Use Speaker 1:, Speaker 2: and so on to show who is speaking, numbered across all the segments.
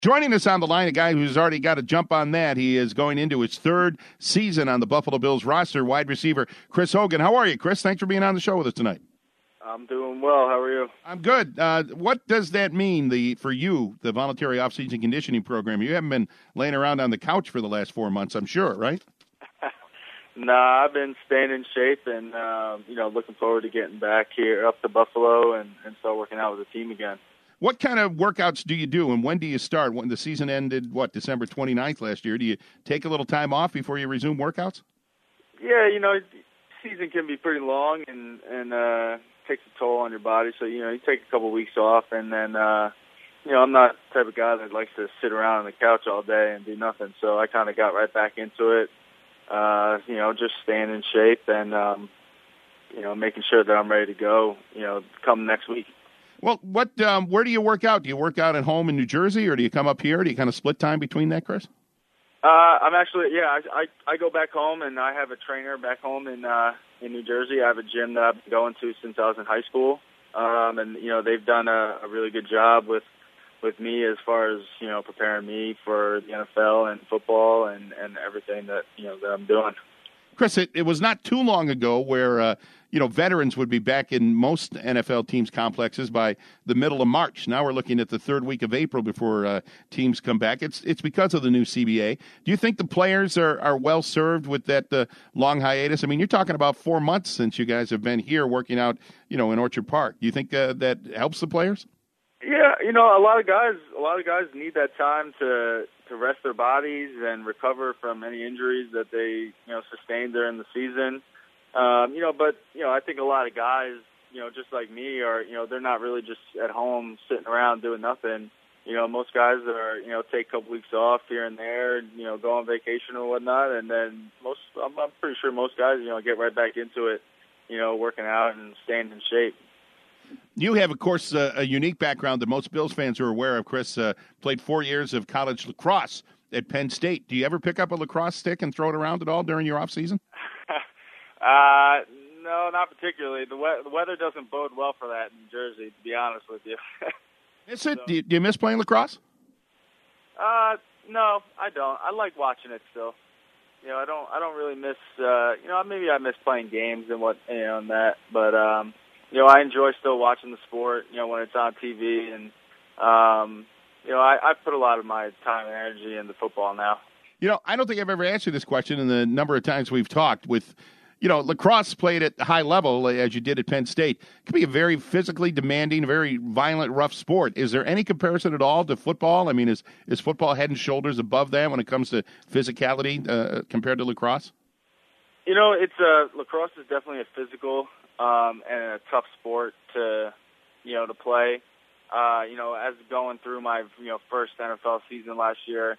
Speaker 1: Joining us on the line, a guy who's already got a jump on that. He is going into his third season on the Buffalo Bills roster, wide receiver Chris Hogan. How are you, Chris? Thanks for being on the show with us tonight.
Speaker 2: I'm doing well. How are you?
Speaker 1: I'm good. What does that mean for you, the voluntary off-season conditioning program? You haven't been laying around on the couch for the last 4 months, I'm sure, right?
Speaker 2: Nah, I've been staying in shape and, looking forward to getting back here up to Buffalo and start working out with the team again.
Speaker 1: What kind of workouts do you do, and when do you start? When the season ended, December 29th last year? Do you take a little time off before you resume workouts?
Speaker 2: Yeah, season can be pretty long and takes a toll on your body. So, you take a couple of weeks off, and then, I'm not the type of guy that likes to sit around on the couch all day and do nothing. So I kind of got right back into it, just staying in shape and, making sure that I'm ready to go, come next week.
Speaker 1: Well, where do you work out? Do you work out at home in New Jersey, or do you come up here? Do you kind of split time between that, Chris?
Speaker 2: I'm actually, I go back home, and I have a trainer back home in New Jersey. I have a gym that I've been going to since I was in high school, and they've done a really good job with me as far as preparing me for the NFL and football and everything that that I'm doing.
Speaker 1: Chris, it was not too long ago where veterans would be back in most NFL teams' complexes by the middle of March. Now we're looking at the third week of April before teams come back. It's because of the new CBA. Do you think the players are well served with that long hiatus? I mean, you're talking about 4 months since you guys have been here working out, in Orchard Park. Do you think that helps the players?
Speaker 2: Yeah, a lot of guys need that time to rest their bodies and recover from any injuries that they sustained during the season. But I think a lot of guys, just like me, are they're not really just at home sitting around doing nothing. Most guys are take a couple weeks off here and there, go on vacation or whatnot, and then I'm pretty sure most guys get right back into it, working out and staying in shape.
Speaker 1: You have, of course, a unique background that most Bills fans are aware of. Chris played 4 years of college lacrosse at Penn State. Do you ever pick up a lacrosse stick and throw it around at all during your off season?
Speaker 2: No, not particularly. The weather doesn't bode well for that in Jersey, to be honest with you.
Speaker 1: Is it? So, do you miss playing lacrosse?
Speaker 2: No, I don't. I like watching it still. I don't really miss. Maybe I miss playing games and and that, but I enjoy still watching the sport. When it's on TV, and I put a lot of my time and energy into football now.
Speaker 1: I don't think I've ever asked you this question in the number of times we've talked with. Lacrosse played at a high level, as you did at Penn State. It can be a very physically demanding, very violent, rough sport. Is there any comparison at all to football? I mean, is football head and shoulders above that when it comes to physicality compared to lacrosse?
Speaker 2: Lacrosse is definitely a physical and a tough sport to play. As going through my first NFL season last year,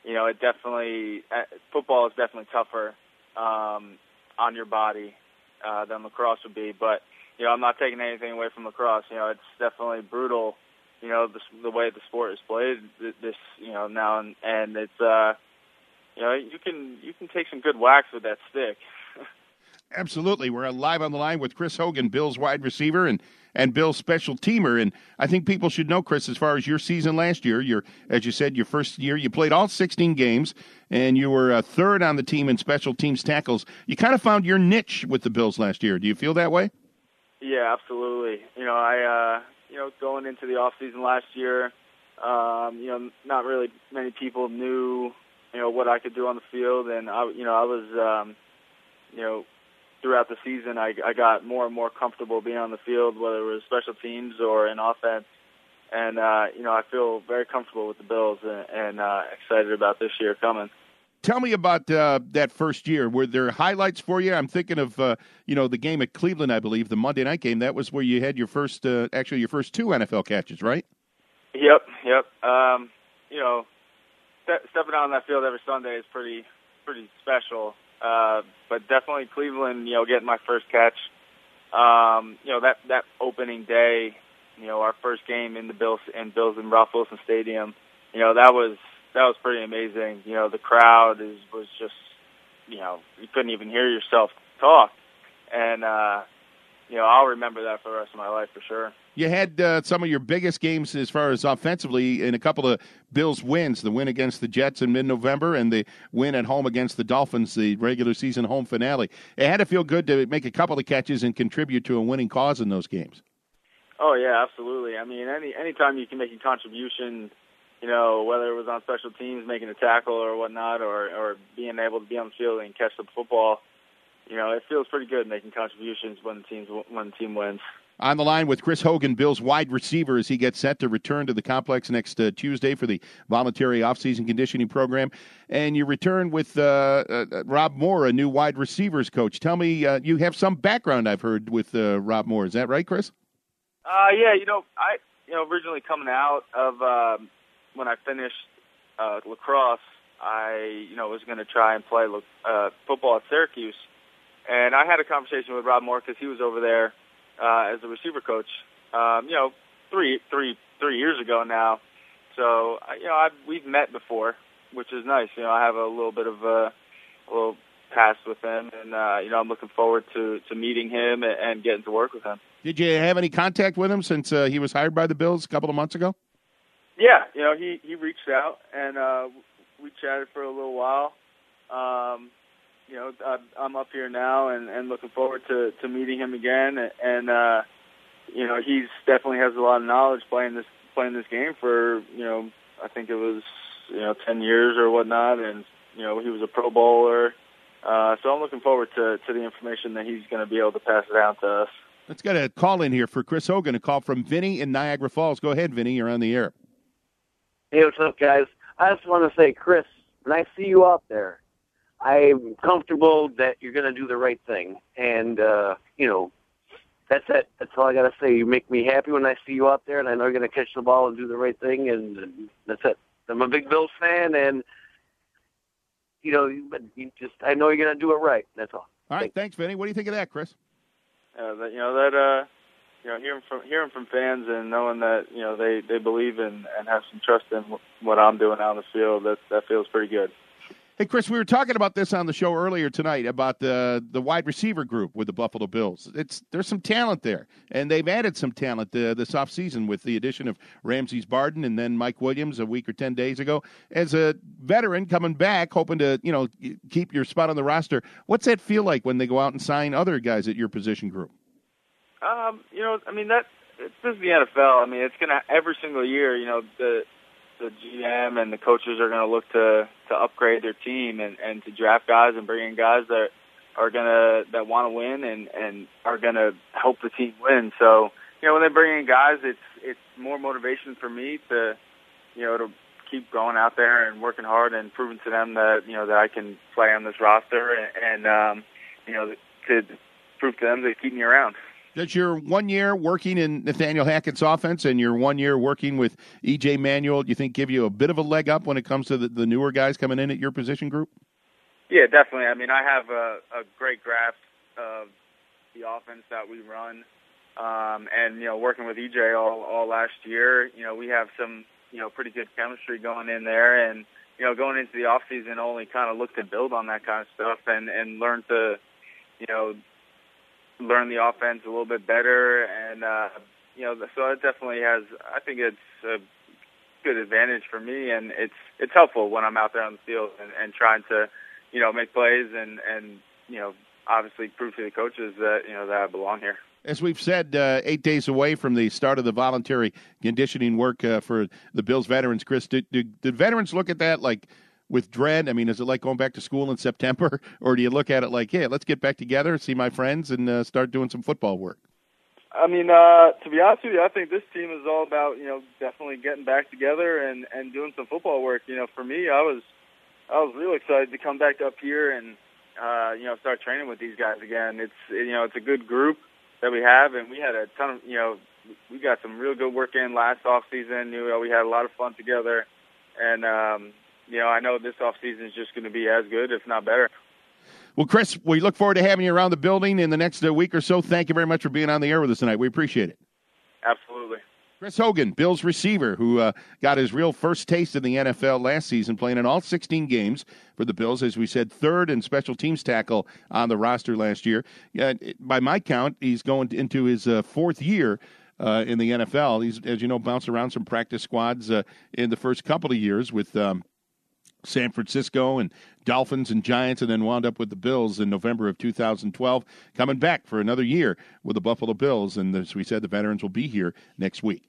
Speaker 2: football is definitely tougher on your body than lacrosse would be. But I'm not taking anything away from lacrosse. It's definitely brutal. The way the sport is played this now, and it's you can take some good whacks with that stick.
Speaker 1: Absolutely. We're live on the line with Chris Hogan, Bills wide receiver and Bills special teamer. And I think people should know, Chris, as far as your season last year, as you said, your first year, you played all 16 games, and you were third on the team in special teams tackles. You kind of found your niche with the Bills last year. Do you feel that way?
Speaker 2: Yeah, absolutely. I going into the off season last year, not really many people knew, what I could do on the field, and I was, throughout the season, I got more and more comfortable being on the field, whether it was special teams or in offense. And, I feel very comfortable with the Bills and excited about this year coming.
Speaker 1: Tell me about that first year. Were there highlights for you? I'm thinking of, the game at Cleveland, I believe, the Monday night game. That was where you had your first two NFL catches, right?
Speaker 2: Yep. Stepping out on that field every Sunday is pretty special. But definitely Cleveland, getting my first catch. That opening day, our first game in Bills and Ralph Wilson Stadium, that was pretty amazing. The crowd was just, you couldn't even hear yourself talk. And, I'll remember that for the rest of my life for sure.
Speaker 1: You had some of your biggest games as far as offensively in a couple of Bills wins, the win against the Jets in mid-November and the win at home against the Dolphins, the regular season home finale. It had to feel good to make a couple of catches and contribute to a winning cause in those games.
Speaker 2: Oh, yeah, absolutely. I mean, anytime you can make a contribution, you know, whether it was on special teams, making a tackle or whatnot, or being able to be on the field and catch the football, you know, it feels pretty good making contributions when the team wins.
Speaker 1: On the line with Chris Hogan, Bills wide receiver, as he gets set to return to the complex next Tuesday for the voluntary offseason conditioning program. And you return with Rob Moore, a new wide receivers coach. Tell me, you have some background, I've heard, with Rob Moore. Is that right, Chris?
Speaker 2: Yeah, I originally coming out of when I finished lacrosse, I was going to try and play football at Syracuse. And I had a conversation with Rob Moore because he was over there as a receiver coach, 3 years ago now. So, we've met before, which is nice. I have a little bit of a little past with him, and, I'm looking forward to meeting him and getting to work with him.
Speaker 1: Did you have any contact with him since he was hired by the Bills a couple of months ago?
Speaker 2: Yeah, he reached out, and we chatted for a little while. I'm up here now and looking forward to meeting him again. And he's definitely has a lot of knowledge playing this game for, I think it was, 10 years or whatnot. And, he was a Pro Bowler. So I'm looking forward to the information that he's going to be able to pass down to us.
Speaker 1: Let's get a call in here for Chris Hogan, a call from Vinny in Niagara Falls. Go ahead, Vinny. You're on the air.
Speaker 3: Hey, what's up, guys? I just want to say, Chris, when I see you out there, I'm comfortable that you're going to do the right thing. And, that's it. That's all I got to say. You make me happy when I see you out there, and I know you're going to catch the ball and do the right thing, and that's it. I'm a big Bills fan, and, I know you're going to do it right. That's all.
Speaker 1: All right, thanks, Vinny. What do you think of that, Chris?
Speaker 2: Hearing from fans and knowing that, they believe in and have some trust in what I'm doing out on the field, that feels pretty good.
Speaker 1: Hey, Chris, we were talking about this on the show earlier tonight about the wide receiver group with the Buffalo Bills. There's some talent there, and they've added some talent this offseason with the addition of Ramses Barden and then Mike Williams a week or 10 days ago. As a veteran coming back, hoping to, keep your spot on the roster, what's that feel like when they go out and sign other guys at your position group?
Speaker 2: This is the NFL. I mean, it's going to every single year, the GM and the coaches are going to look to upgrade their team and to draft guys and bring in guys that want to win and are going to help the team win. So, when they bring in guys, it's more motivation for me to keep going out there and working hard and proving to them that, that I can play on this roster and to prove to them to keep me around.
Speaker 1: Does your 1 year working in Nathaniel Hackett's offense and your 1 year working with E.J. Manuel, do you think give you a bit of a leg up when it comes to the newer guys coming in at your position group?
Speaker 2: Yeah, definitely. I mean, I have a great grasp of the offense that we run. And, working with E.J. all last year, we have some, pretty good chemistry going in there. And, going into the offseason, only kind of look to build on that kind of stuff and learn to, learn the offense a little bit better, and so it definitely has. I think it's a good advantage for me, and it's helpful when I'm out there on the field and trying to, make plays and obviously prove to the coaches that that I belong here.
Speaker 1: As we've said, 8 days away from the start of the voluntary conditioning work for the Bills veterans, Chris, did veterans look at that like with dread? I mean, is it like going back to school in September, or do you look at it like, hey, let's get back together, see my friends, and start doing some football work?
Speaker 2: I mean, to be honest with you, I think this team is all about, definitely getting back together and doing some football work. For me, I was real excited to come back up here and, start training with these guys again. It's a good group that we have, and we had a ton of, we got some real good work in last off season. We had a lot of fun together, and, I know this offseason is just going to be as good, if not better.
Speaker 1: Well, Chris, we look forward to having you around the building in the next week or so. Thank you very much for being on the air with us tonight. We appreciate it.
Speaker 2: Absolutely.
Speaker 1: Chris Hogan, Bills receiver, who got his real first taste in the NFL last season, playing in all 16 games for the Bills. As we said, third in special teams tackle on the roster last year. By my count, he's going into his fourth year in the NFL. He's, as you know, bounced around some practice squads in the first couple of years with San Francisco and Dolphins and Giants, and then wound up with the Bills in November of 2012, coming back for another year with the Buffalo Bills. And as we said, the veterans will be here next week.